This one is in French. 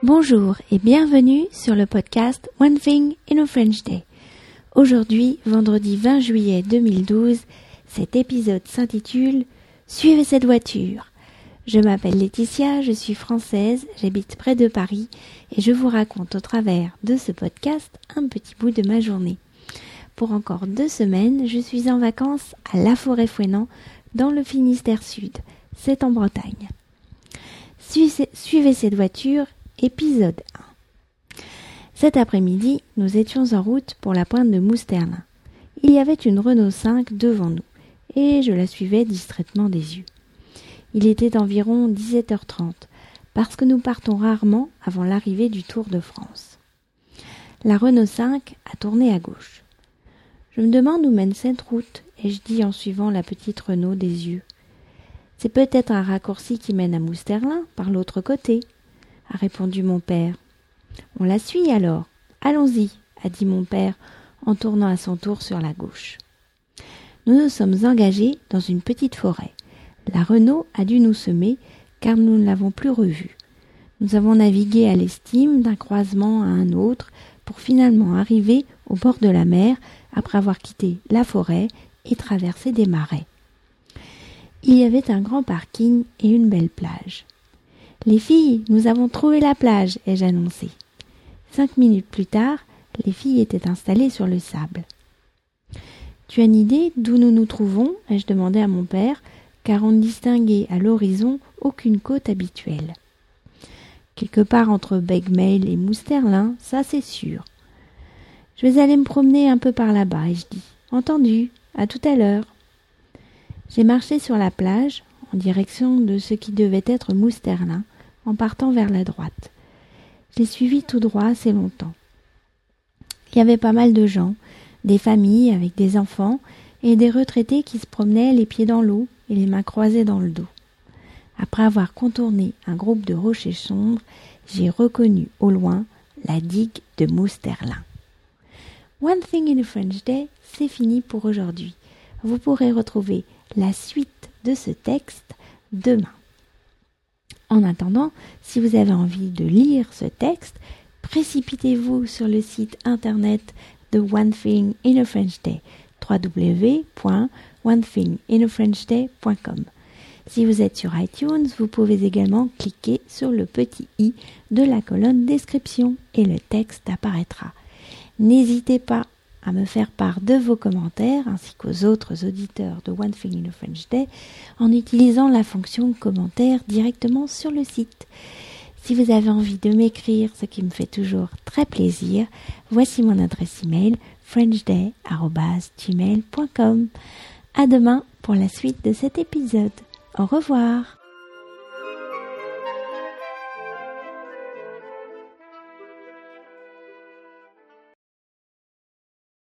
Bonjour et bienvenue sur le podcast One Thing in a French Day. Aujourd'hui, vendredi 20 juillet 2012, cet épisode s'intitule « Suivez cette voiture ». Je m'appelle Laetitia, je suis française, j'habite près de Paris et je vous raconte au travers de ce podcast un petit bout de ma journée. Pour encore 2 semaines, je suis en vacances à La Forêt-Fouesnant dans le Finistère Sud, c'est en Bretagne. Suivez cette voiture, épisode 1. Cet après-midi, nous étions en route pour la pointe de Mousterlin. Il y avait une Renault 5 devant nous et je la suivais distraitement des yeux. Il était environ 17h30 parce que nous partons rarement avant l'arrivée du Tour de France. La Renault 5 a tourné à gauche. Je me demande où mène cette route et je dis en suivant la petite Renault des yeux. C'est peut-être un raccourci qui mène à Mousterlin par l'autre côté, a répondu mon père. On la suit alors. Allons-y, a dit mon père en tournant à son tour sur la gauche. Nous nous sommes engagés dans une petite forêt. La Renault a dû nous semer car nous ne l'avons plus revue. Nous avons navigué à l'estime d'un croisement à un autre pour finalement arriver au bord de la mer après avoir quitté la forêt et traversé des marais. Il y avait un grand parking et une belle plage. « Les filles, nous avons trouvé la plage » ai-je annoncé. 5 minutes plus tard, les filles étaient installées sur le sable. « Tu as une idée d'où nous nous trouvons » ai-je demandé à mon père, car on ne distinguait à l'horizon aucune côte habituelle. « Quelque part entre Begmail et Mousterlin, ça c'est sûr. »« Je vais aller me promener un peu par là-bas » ai-je dit. « Entendu, à tout à l'heure. » J'ai marché sur la plage, en direction de ce qui devait être Mousterlin, en partant vers la droite. J'ai suivi tout droit assez longtemps. Il y avait pas mal de gens, des familles avec des enfants et des retraités qui se promenaient les pieds dans l'eau et les mains croisées dans le dos. Après avoir contourné un groupe de rochers sombres, j'ai reconnu au loin la digue de Mousterlin. One Thing in a French Day, c'est fini pour aujourd'hui. Vous pourrez retrouver la suite de ce texte demain. En attendant, si vous avez envie de lire ce texte, précipitez-vous sur le site internet de One Thing in a French Day, www.onethinginafrenchday.com. Si vous êtes sur iTunes, vous pouvez également cliquer sur le petit i de la colonne description et le texte apparaîtra. N'hésitez pas à me faire part de vos commentaires ainsi qu'aux autres auditeurs de One Thing in a French Day en utilisant la fonction commentaire directement sur le site. Si vous avez envie de m'écrire, ce qui me fait toujours très plaisir, voici mon adresse email frenchday@gmail.com. À demain pour la suite de cet épisode. Au revoir.